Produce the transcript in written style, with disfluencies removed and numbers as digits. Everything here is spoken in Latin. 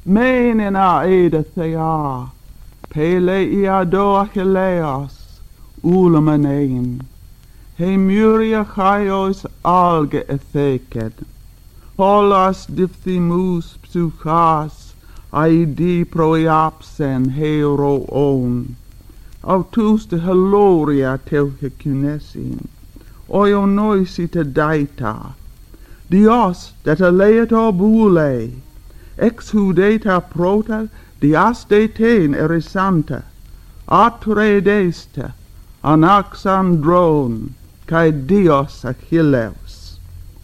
menina eidethea, pele ia do Achilleas, ulamanein. He muria chaios alge etheked, holas diphthemus psuchas, aidi proiapsen hero on, autus de heloria teuchecunesin, oionoisi te daita, dios dat aleator bule, exudeta prota dias detain erisanta, atre deste, anaxandron, cae dios Achilleus.